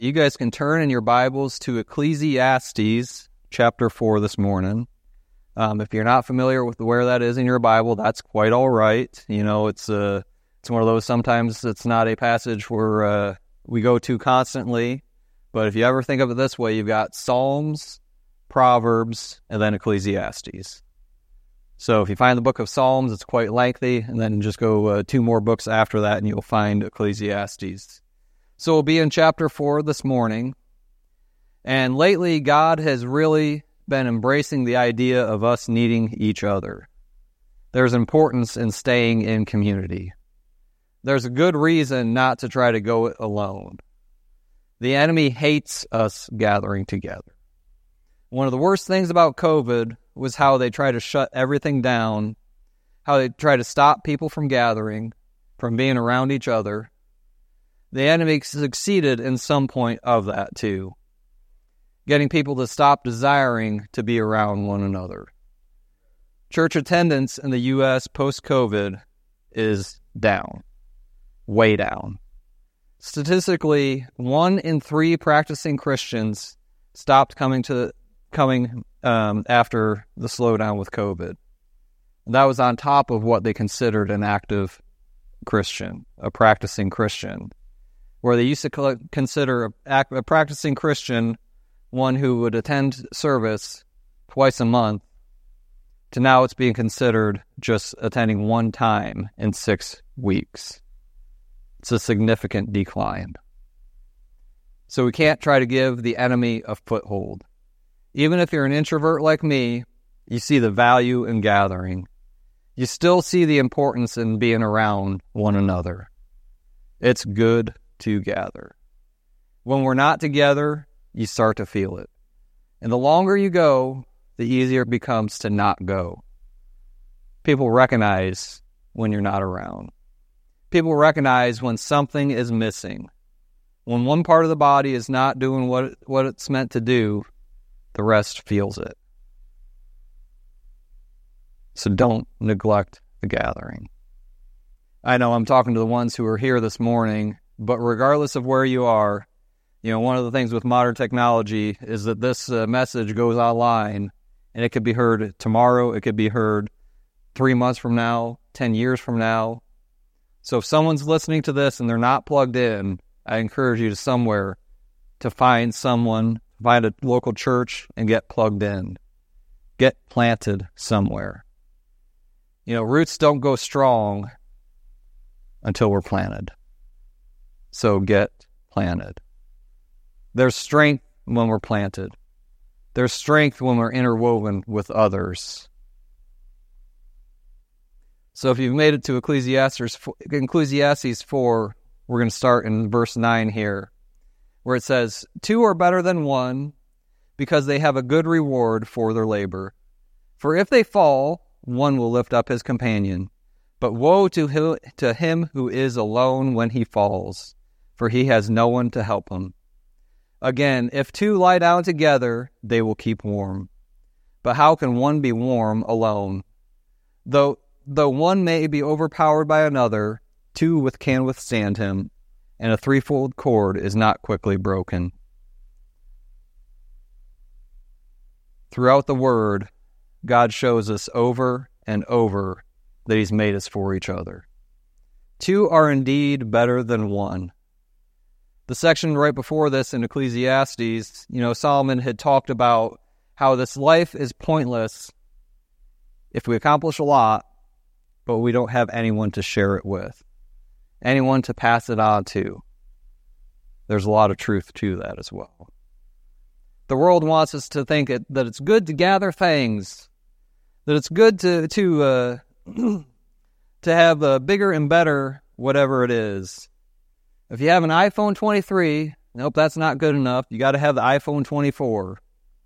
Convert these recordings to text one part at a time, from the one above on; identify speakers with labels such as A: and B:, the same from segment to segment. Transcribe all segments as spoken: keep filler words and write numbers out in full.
A: You guys can turn in your Bibles to Ecclesiastes chapter four this morning. Um, if you're not familiar with where that is in your Bible, that's quite all right. You know, it's uh, it's one of those, sometimes it's not a passage where uh, we go to constantly, but if you ever think of it this way, you've got Psalms, Proverbs, and then Ecclesiastes. So if you find the book of Psalms, it's quite lengthy, and then just go uh, two more books after that, and you'll find Ecclesiastes. So we'll be in chapter four this morning, and lately God has really been embracing the idea of us needing each other. There's importance in staying in community. There's a good reason not to try to go it alone. The enemy hates us gathering together. One of the worst things about COVID was how they try to shut everything down, how they try to stop people from gathering, from being around each other. The enemy succeeded in some point of that too, getting people to stop desiring to be around one another. Church attendance in the U S post-COVID is down, way down. Statistically, one in three practicing Christians stopped coming to coming um, after the slowdown with COVID. And that was on top of what they considered an active Christian, a practicing Christian, where they used to consider a, a practicing Christian one who would attend service twice a month, to now it's being considered just attending one time in six weeks. It's a significant decline. So we can't try to give the enemy a foothold. Even if you're an introvert like me, you see the value in gathering. You still see the importance in being around one another. It's good to gather. When we're not together, you start to feel it. And the longer you go, the easier it becomes to not go. People recognize when you're not around. People recognize when something is missing. When one part of the body is not doing what, what it's meant to do, the rest feels it. So don't neglect the gathering. I know I'm talking to the ones who are here this morning, but regardless of where you are, you know, one of the things with modern technology is that this uh, message goes online, and it could be heard tomorrow, it could be heard three months from now, ten years from now. So if someone's listening to this and they're not plugged in, I encourage you to somewhere to find someone, find a local church, and get plugged in. Get planted somewhere. You know, roots don't go strong until we're planted. So get planted. There's strength when we're planted. There's strength when we're interwoven with others. So if you've made it to Ecclesiastes, Ecclesiastes four, we're going to start in verse nine here, where it says, "Two are better than one, because they have a good reward for their labor. For if they fall, one will lift up his companion. But woe to him, to him who is alone when he falls, for he has no one to help him. Again, if two lie down together, they will keep warm. But how can one be warm alone? Though though one may be overpowered by another, two with can withstand him, and a threefold cord is not quickly broken." Throughout the Word, God shows us over and over that He's made us for each other. Two are indeed better than one. The section right before this in Ecclesiastes, you know, Solomon had talked about how this life is pointless if we accomplish a lot, but we don't have anyone to share it with, anyone to pass it on to. There's a lot of truth to that as well. The world wants us to think it, that it's good to gather things, that it's good to to uh, to have a bigger and better whatever it is. If you have an iPhone twenty-three, nope, that's not good enough. You got to have the iPhone twenty-four.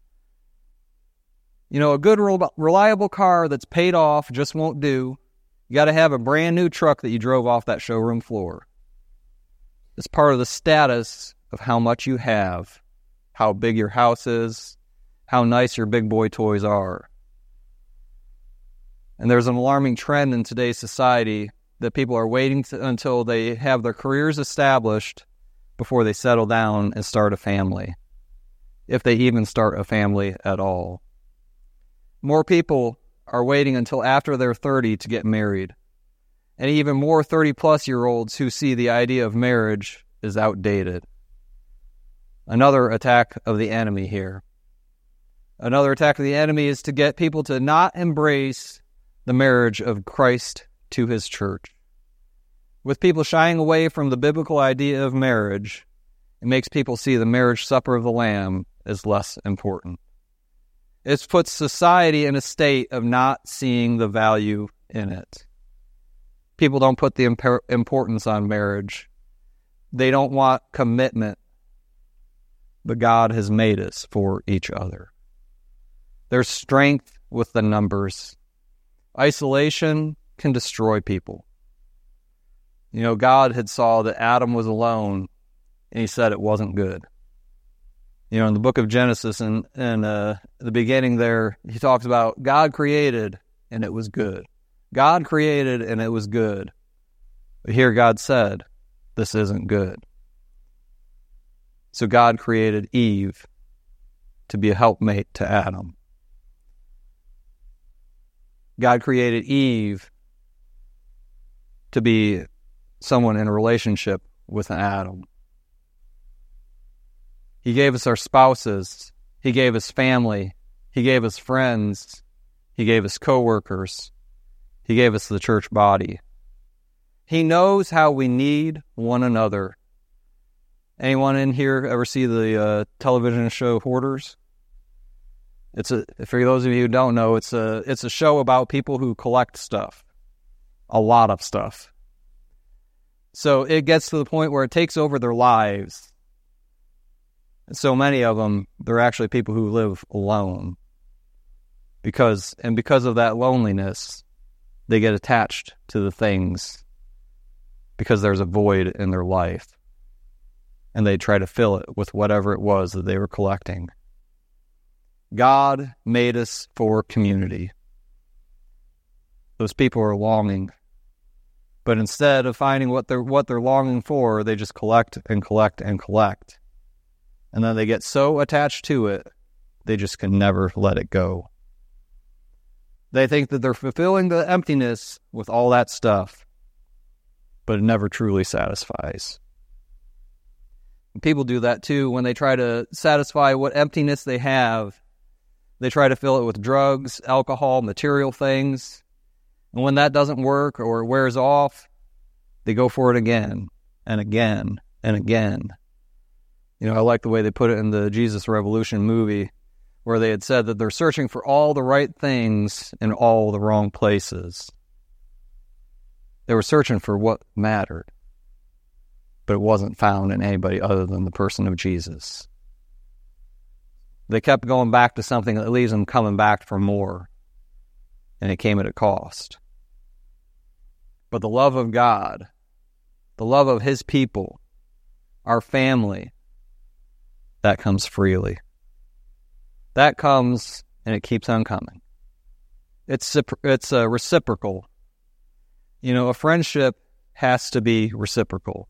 A: You know, a good, reliable car that's paid off just won't do. You got to have a brand new truck that you drove off that showroom floor. It's part of the status of how much you have, how big your house is, how nice your big boy toys are. And there's an alarming trend in today's society that people are waiting to, until they have their careers established before they settle down and start a family, if they even start a family at all. More people are waiting until after they're thirty to get married, and even more thirty-plus-year-olds who see the idea of marriage is outdated. Another attack of the enemy here. Another attack of the enemy is to get people to not embrace the marriage of Christ to his church. With people shying away from the biblical idea of marriage, it makes people see the marriage supper of the Lamb as less important. It puts society in a state of not seeing the value in it. People don't put the imp- importance on marriage. They don't want commitment, but God has made us for each other. There's strength with the numbers. Isolation can destroy people. You know, God had saw that Adam was alone, and he said it wasn't good. You know, in the book of Genesis, and in, in uh, the beginning there, he talks about God created, and it was good. God created, and it was good. But here God said, this isn't good. So God created Eve to be a helpmate to Adam. God created Eve to be someone in a relationship with Adam. He gave us our spouses. He gave us family. He gave us friends. He gave us coworkers. He gave us the church body. He knows how we need one another. Anyone in here ever see the uh, television show Hoarders? It's a, for those of you who don't know, it's a it's a show about people who collect stuff, a lot of stuff. So it gets to the point where it takes over their lives. And so many of them, they're actually people who live alone. Because and because of that loneliness, they get attached to the things because there's a void in their life. And they try to fill it with whatever it was that they were collecting. God made us for community. Those people are longing. But instead of finding what they're what they're longing for, they just collect and collect and collect. And then they get so attached to it, they just can never let it go. They think that they're fulfilling the emptiness with all that stuff, but it never truly satisfies. And people do that too when they try to satisfy what emptiness they have. They try to fill it with drugs, alcohol, material things. And when that doesn't work or it wears off, they go for it again and again and again. You know, I like the way they put it in the Jesus Revolution movie, where they had said that they're searching for all the right things in all the wrong places. They were searching for what mattered, but it wasn't found in anybody other than the person of Jesus. They kept going back to something that leaves them coming back for more, and it came at a cost. But the love of God, the love of His people, our family, that comes freely. That comes, and it keeps on coming. It's it's a reciprocal. You know, a friendship has to be reciprocal.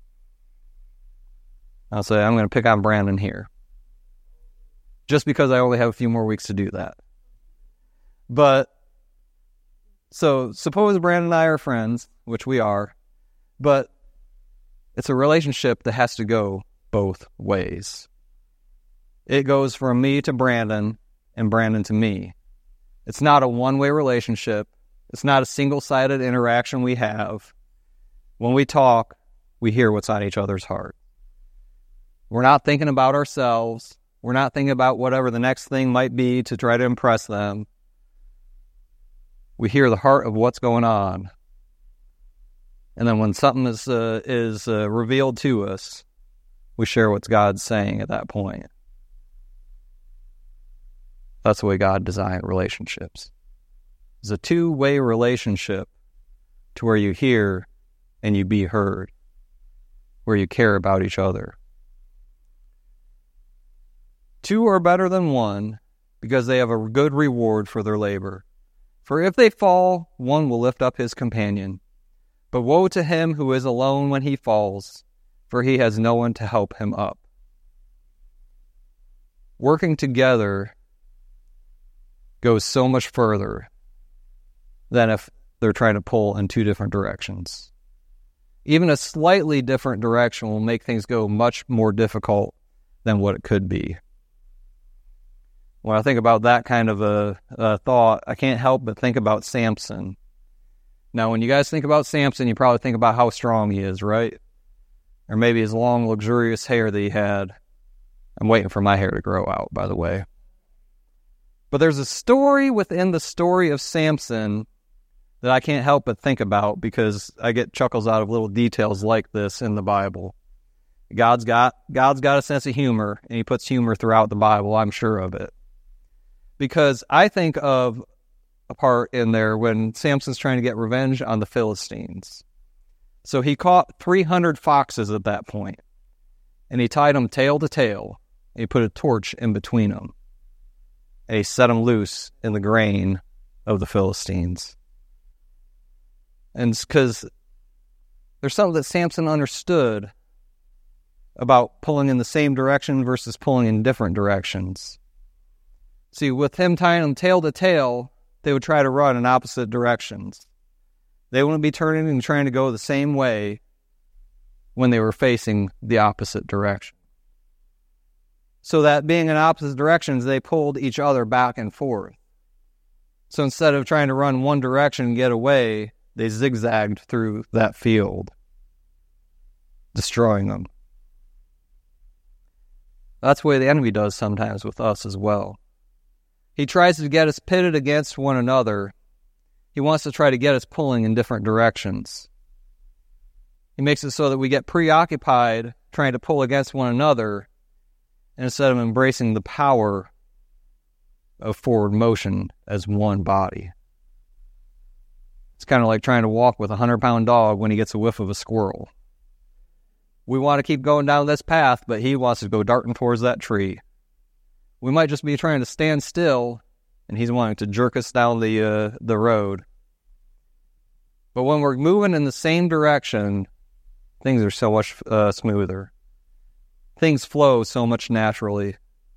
A: I'll say, I'm going to pick on Brandon here, just because I only have a few more weeks to do that. But, so, suppose Brandon and I are friends, which we are, but it's a relationship that has to go both ways. It goes from me to Brandon and Brandon to me. It's not a one-way relationship. It's not a single-sided interaction we have. When we talk, we hear what's on each other's heart. We're not thinking about ourselves. We're not thinking about whatever the next thing might be to try to impress them. We hear the heart of what's going on. And then when something is uh, is uh, revealed to us, we share what God's saying at that point. That's the way God designed relationships. It's a two-way relationship to where you hear and you be heard, where you care about each other. Two are better than one because they have a good reward for their labor. For if they fall, one will lift up his companion. But woe to him who is alone when he falls, for he has no one to help him up. Working together goes so much further than if they're trying to pull in two different directions. Even a slightly different direction will make things go much more difficult than what it could be. When I think about that kind of a, a thought, I can't help but think about Samson. Now, when you guys think about Samson, you probably think about how strong he is, right? Or maybe his long, luxurious hair that he had. I'm waiting for my hair to grow out, by the way. But there's a story within the story of Samson that I can't help but think about because I get chuckles out of little details like this in the Bible. God's got God's got a sense of humor, and he puts humor throughout the Bible, I'm sure of it. Because I think of a part in there when Samson's trying to get revenge on the Philistines. So he caught three hundred foxes at that point, and he tied them tail to tail, and he put a torch in between them, and he set them loose in the grain of the Philistines. And it's because there's something that Samson understood about pulling in the same direction versus pulling in different directions. See, with him tying them tail to tail, they would try to run in opposite directions. They wouldn't be turning and trying to go the same way when they were facing the opposite direction. So that being in opposite directions, they pulled each other back and forth. So instead of trying to run one direction and get away, they zigzagged through that field, destroying them. That's the way the enemy does sometimes with us as well. He tries to get us pitted against one another. He wants to try to get us pulling in different directions. He makes it so that we get preoccupied trying to pull against one another instead of embracing the power of forward motion as one body. It's kind of like trying to walk with a hundred-pound dog when he gets a whiff of a squirrel. We want to keep going down this path, but he wants to go darting towards that tree. We might just be trying to stand still, and he's wanting to jerk us down the uh, the road. But when we're moving in the same direction, things are so much uh, smoother. Things flow so much naturally.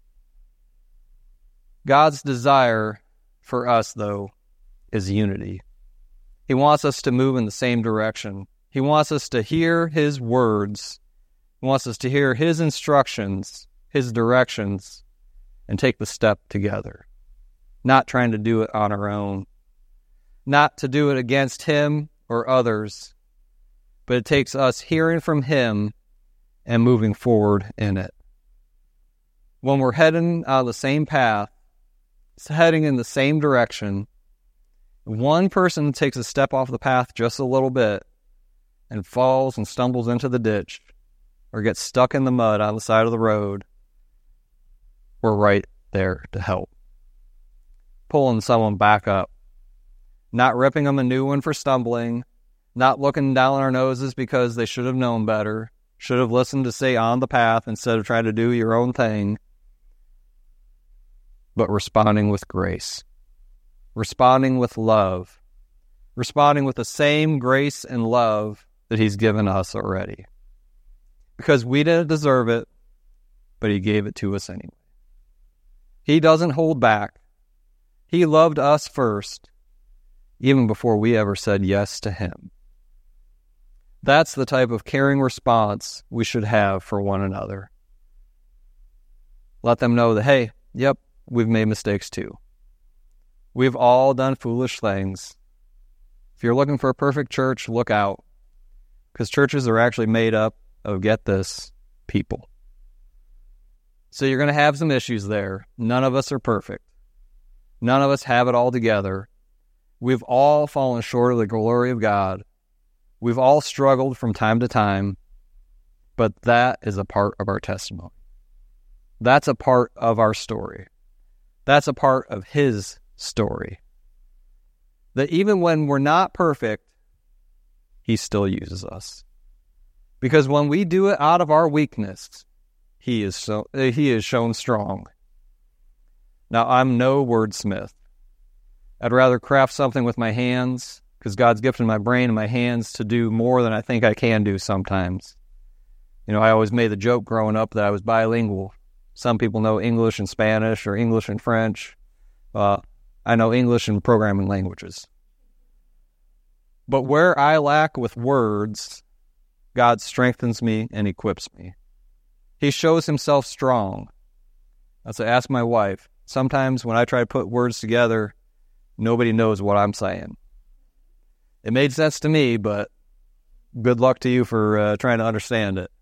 A: God's desire for us, though, is unity. He wants us to move in the same direction. He wants us to hear his words. He wants us to hear his instructions, his directions, and take the step together. Not trying to do it on our own. Not to do it against him or others, but it takes us hearing from him and moving forward in it. When we're heading on the same path, it's heading in the same direction, one person takes a step off the path just a little bit and falls and stumbles into the ditch or gets stuck in the mud on the side of the road, we're right there to help. Pulling someone back up. Not ripping them a new one for stumbling. Not looking down our noses because they should have known better. Should have listened to stay on the path instead of trying to do your own thing. But responding with grace. Responding with love. Responding with the same grace and love that he's given us already. Because we didn't deserve it, but he gave it to us anyway. He doesn't hold back. He loved us first, even before we ever said yes to him. That's the type of caring response we should have for one another. Let them know that, hey, yep, we've made mistakes too. We've all done foolish things. If you're looking for a perfect church, look out. Because churches are actually made up of, get this, people. So you're going to have some issues there. None of us are perfect. None of us have it all together. We've all fallen short of the glory of God. We've all struggled from time to time, but that is a part of our testimony. That's a part of our story. That's a part of his story. That even when we're not perfect, he still uses us. Because when we do it out of our weakness, he is so he is shown strong. Now, I'm no wordsmith. I'd rather craft something with my hands, because God's gifted my brain and my hands to do more than I think I can do sometimes. You know, I always made the joke growing up that I was bilingual. Some people know English and Spanish or English and French. Uh, I know English and programming languages. But where I lack with words, God strengthens me and equips me. He shows himself strong. As I ask my wife, sometimes when I try to put words together, nobody knows what I'm saying. It made sense to me, but good luck to you for uh, trying to understand it.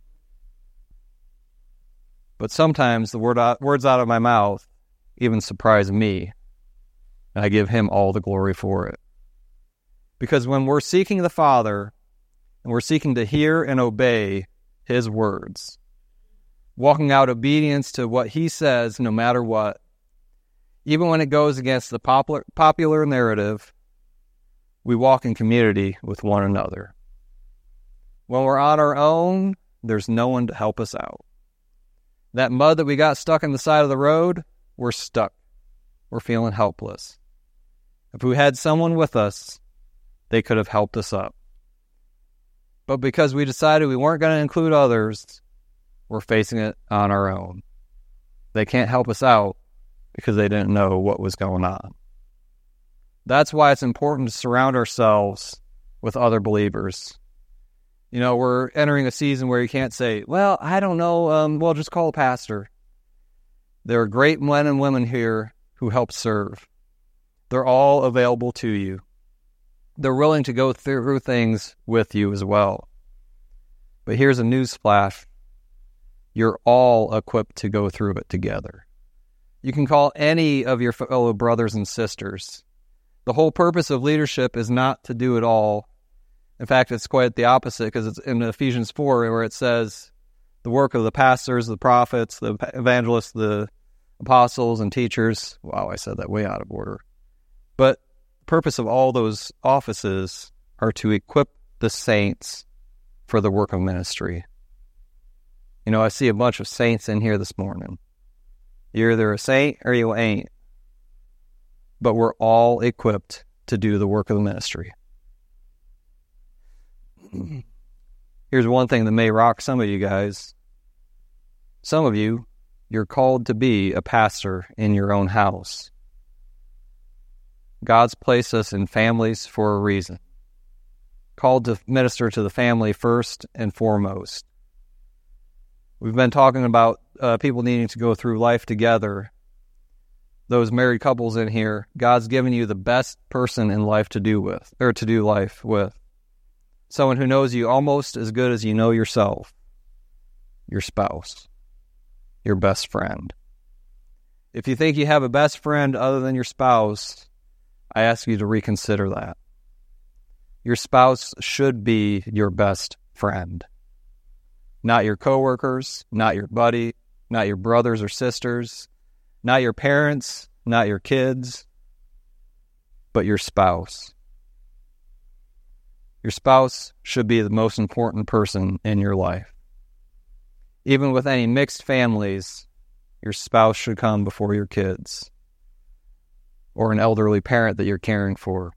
A: But sometimes the word out, words out of my mouth even surprise me, and I give him all the glory for it. Because when we're seeking the Father, and we're seeking to hear and obey his words, walking out obedience to what he says no matter what, even when it goes against the popular, popular narrative, we walk in community with one another. When we're on our own, there's no one to help us out. That mud that we got stuck in the side of the road, we're stuck. We're feeling helpless. If we had someone with us, they could have helped us up. But because we decided we weren't going to include others, we're facing it on our own. They can't help us out because they didn't know what was going on. That's why it's important to surround ourselves with other believers. You know, we're entering a season where you can't say, well, I don't know, um, well, just call a pastor. There are great men and women here who help serve. They're all available to you. They're willing to go through things with you as well. But here's a news flash. You're all equipped to go through it together. You can call any of your fellow brothers and sisters. The whole purpose of leadership is not to do it all. In fact, it's quite the opposite, because it's in Ephesians four where it says the work of the pastors, the prophets, the evangelists, the apostles, and teachers. Wow, I said that way out of order. But the purpose of all those offices are to equip the saints for the work of ministry. You know, I see a bunch of saints in here this morning. You're either a saint or you ain't. But we're all equipped to do the work of the ministry. Here's one thing that may rock some of you guys. Some of you, you're called to be a pastor in your own house. God's placed us in families for a reason. Called to minister to the family first and foremost. We've been talking about uh, people needing to go through life together. Those married couples in here, God's given you the best person in life to do with, or to do life with. Someone who knows you almost as good as you know yourself. Your spouse. Your best friend. If you think you have a best friend other than your spouse, I ask you to reconsider that. Your spouse should be your best friend. Not your coworkers, not your buddy, not your brothers or sisters, not your parents, not your kids, but your spouse. Your spouse should be the most important person in your life. Even with any mixed families, your spouse should come before your kids or an elderly parent that you're caring for.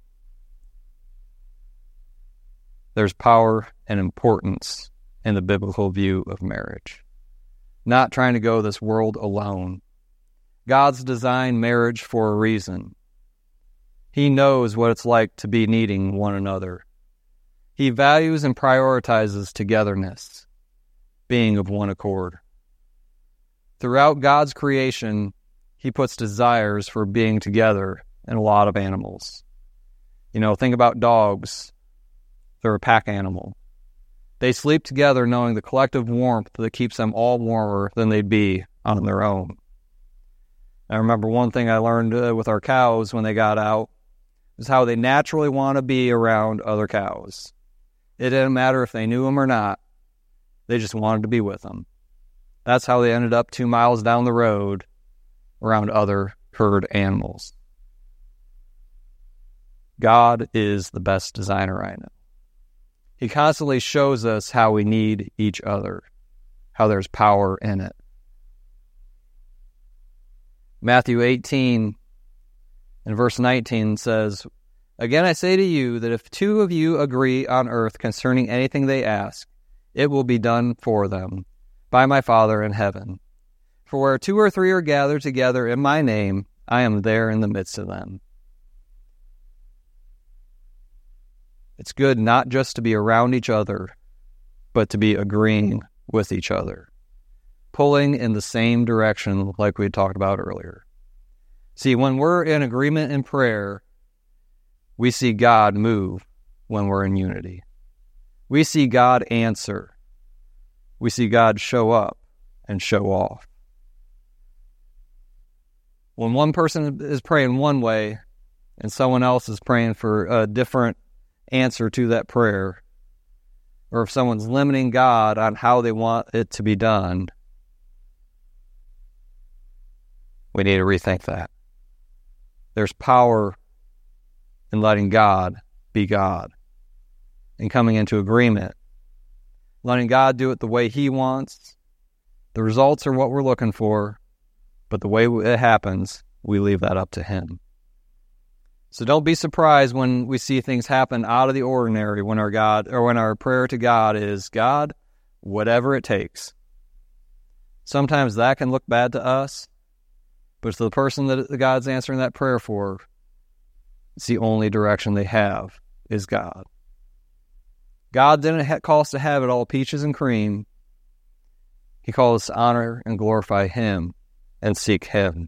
A: There's power and importance in the biblical view of marriage. Not trying to go this world alone. God's designed marriage for a reason. He knows what it's like to be needing one another. He values and prioritizes togetherness, being of one accord. Throughout God's creation, he puts desires for being together in a lot of animals. You know, think about dogs. They're a pack animal. They sleep together knowing the collective warmth that keeps them all warmer than they'd be on their own. I remember one thing I learned uh, with our cows when they got out is how they naturally want to be around other cows. It didn't matter if they knew them or not. They just wanted to be with them. That's how they ended up two miles down the road around other herd animals. God is the best designer I know. He constantly shows us how we need each other, how there's power in it. Matthew eighteen and verse nineteen says, "Again I say to you that if two of you agree on earth concerning anything they ask, it will be done for them by my Father in heaven. For where two or three are gathered together in my name, I am there in the midst of them. It's good not just to be around each other, but to be agreeing with each other, pulling in the same direction like we talked about earlier. See, when we're in agreement in prayer, we see God move when we're in unity. We see God answer. We see God show up and show off. When one person is praying one way and someone else is praying for a different answer to that prayer, or if someone's limiting God on how they want it to be done, we need to rethink that. There's power in letting God be God and coming into agreement, letting God do it the way He wants. The results are what we're looking for, but the way it happens, we leave that up to Him. So don't be surprised when we see things happen out of the ordinary when our God or when our prayer to God is, God, whatever it takes. Sometimes that can look bad to us, but to the person that God's answering that prayer for, it's the only direction they have is God. God didn't ha- call us to have it all peaches and cream. He called us to honor and glorify Him and seek Him.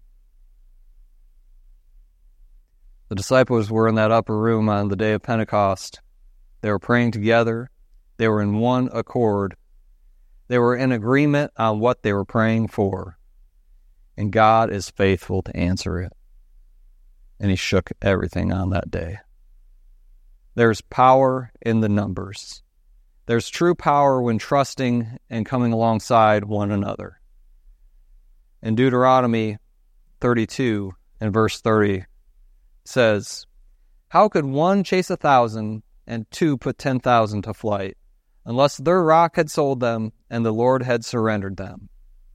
A: The disciples were in that upper room on the day of Pentecost. They were praying together. They were in one accord. They were in agreement on what they were praying for. And God is faithful to answer it. And He shook everything on that day. There's power in the numbers. There's true power when trusting and coming alongside one another. In Deuteronomy thirty-two and verse thirty says, how could one chase a thousand and two put ten thousand to flight, unless their rock had sold them and the Lord had surrendered them?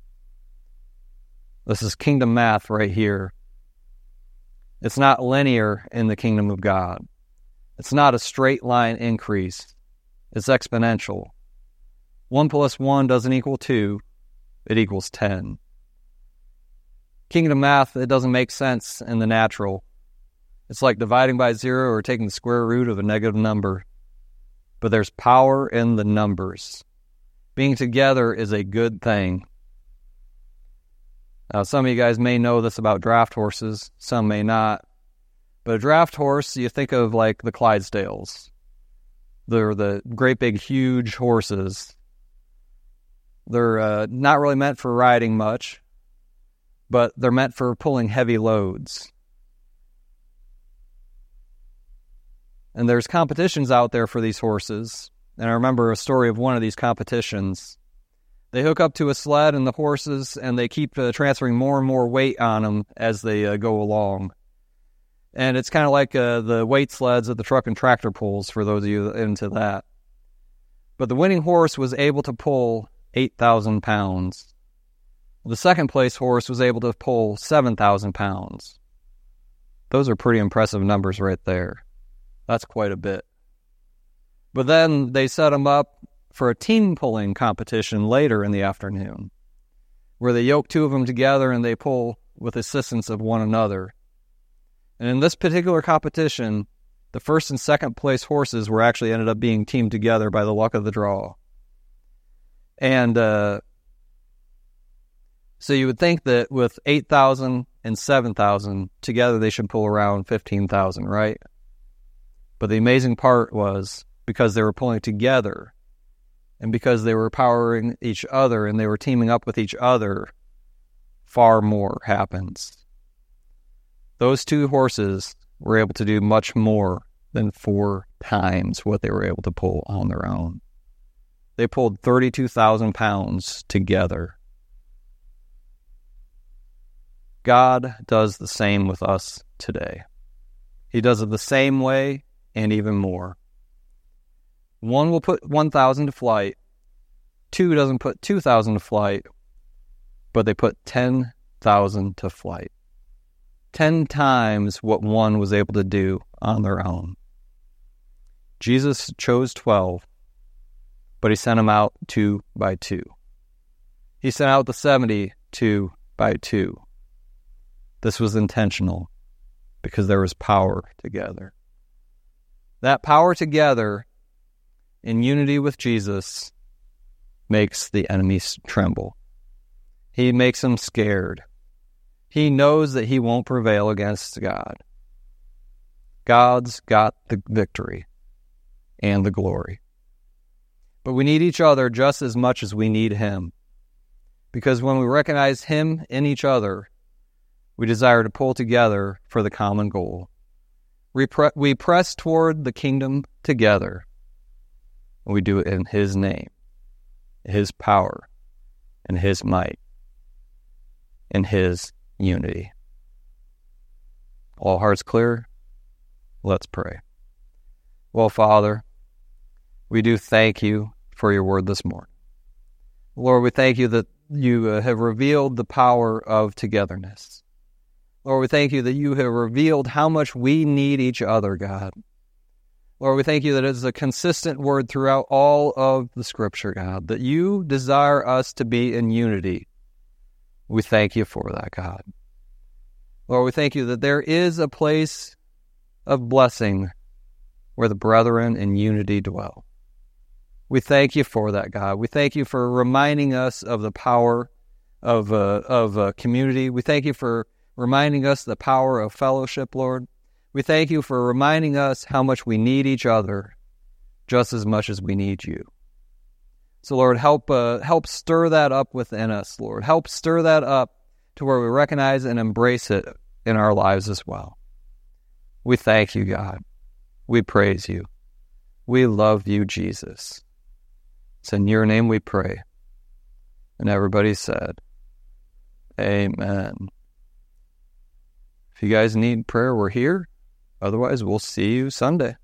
A: This is kingdom math right here. It's not linear in the kingdom of God. It's not a straight line increase. It's exponential. One plus one doesn't equal two. It equals ten. Kingdom math, it doesn't make sense in the natural. It's like dividing by zero or taking the square root of a negative number. But there's power in the numbers. Being together is a good thing. Now, some of you guys may know this about draft horses. Some may not. But a draft horse, you think of like the Clydesdales. They're the great big huge horses. They're uh, not really meant for riding much, but they're meant for pulling heavy loads. And there's competitions out there for these horses. And I remember a story of one of these competitions. They hook up to a sled and the horses, and they keep uh, transferring more and more weight on them as they uh, go along. And it's kind of like uh, the weight sleds that the truck and tractor pulls, for those of you into that. But the winning horse was able to pull eight thousand pounds. The second place horse was able to pull seven thousand pounds. Those are pretty impressive numbers right there. That's quite a bit. But then they set them up for a team pulling competition later in the afternoon, where they yoke two of them together and they pull with assistance of one another. And in this particular competition, the first and second place horses were actually ended up being teamed together by the luck of the draw. And uh, so you would think that with eight thousand and seven thousand together, they should pull around fifteen thousand, right? But the amazing part was, because they were pulling together and because they were powering each other and they were teaming up with each other, far more happens. Those two horses were able to do much more than four times what they were able to pull on their own. They pulled thirty-two thousand pounds together. God does the same with us today. He does it the same way and even more. One will put one thousand to flight. Two doesn't put two thousand to flight, but they put ten thousand to flight. Ten times what one was able to do on their own. Jesus chose twelve. but he sent them out two by two. He sent out the seventy two by two. This was intentional because there was power together. That power together in unity with Jesus makes the enemies tremble. He makes them scared. He knows that he won't prevail against God. God's got the victory and the glory. But we need each other just as much as we need him. Because when we recognize him in each other, we desire to pull together for the common goal. We, pre- we press toward the kingdom together. And we do it in his name, his power, and his might, and his unity. All hearts clear? Let's pray. Well, Father, we do thank you for your word this morning. Lord, we thank you that you uh, have revealed the power of togetherness. Lord, we thank you that you have revealed how much we need each other, God. Lord, we thank you that it is a consistent word throughout all of the Scripture, God, that you desire us to be in unity. We thank you for that, God. Lord, we thank you that there is a place of blessing where the brethren in unity dwell. We thank you for that, God. We thank you for reminding us of the power of uh, of uh, community. We thank you for reminding us the power of fellowship, Lord. We thank you for reminding us how much we need each other just as much as we need you. So, Lord, help uh, help stir that up within us, Lord. Help stir that up to where we recognize and embrace it in our lives as well. We thank you, God. We praise you. We love you, Jesus. It's in your name we pray. And everybody said, amen. If you guys need prayer, we're here. Otherwise, we'll see you Sunday.